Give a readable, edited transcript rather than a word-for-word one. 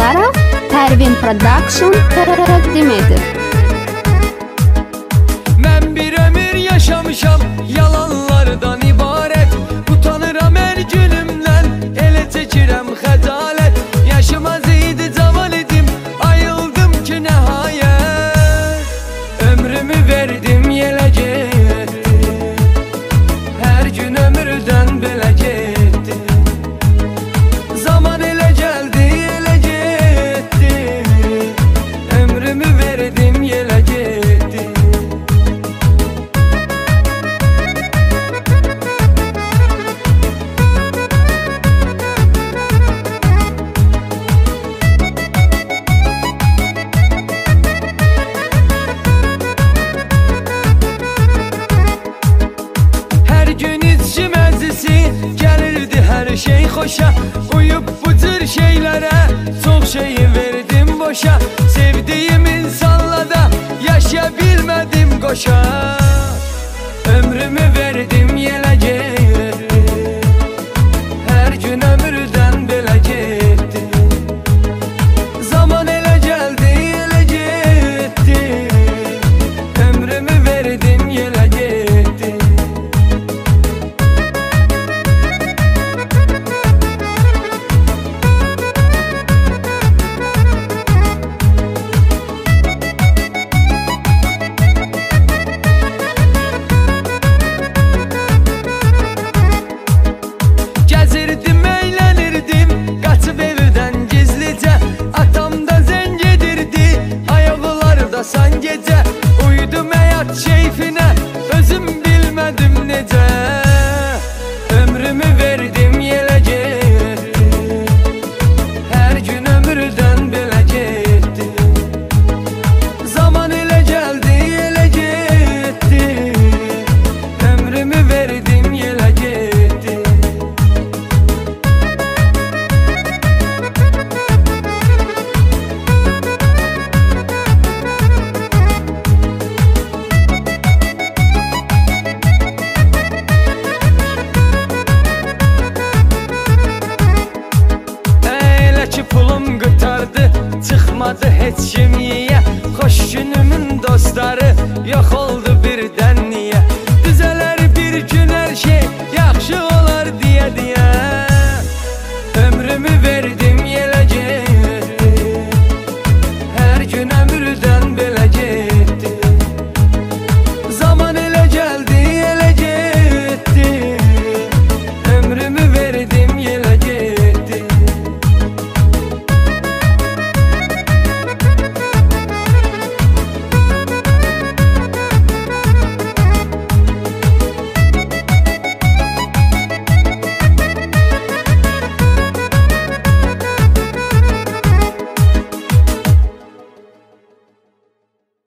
olaraq Pərvin Production təqdim edir. Mən bir ömür yaşamışam, yalanlardan ibarət. Utanıram hər günümdən, elə çəkirəm xəcalət. Yaşımaz idi, cavan idim, ayıldım ki nəhayət. Ömrümü verdim yelə getdi, hər gün ömürdən belə getdi. Zaman elə gəldi, elə getdi, ömrümü verdim yelə getdi. Gəlirdi hər şey xoşa, uyub bu cür şeylərə çox şeyi verdim boşa. Sevdiyim insanla da yaşaya bilmədim qoşa. Ömrümü verdim yelə getdi, hər gün ömürdən belə getdi. Zaman elə gəldi, elə getdi, ömrümü verdim yelə getdi. Gəzirdim, əylənirdim, qaçıb evdən gizlicə. Atam da zəng edirdi, ayaqlarda san gecə. Uydum həyat keyfinə, özüm bilmədim necə. Ömrümü verdim yelə getdi, hər gün ömürdən belə getdi. Zaman elə gəldi, elə getdi, ömrümü verdim yelə getdi. Ki pulum qurtardı, çıxmadı heç kim yiyə. Xoş günümün dostları yox oldu birdən niyə? Düzələr bir gün hər şey, yaxşı olar deyə. Ömrümü verdim yelə getdi, hər gün ömür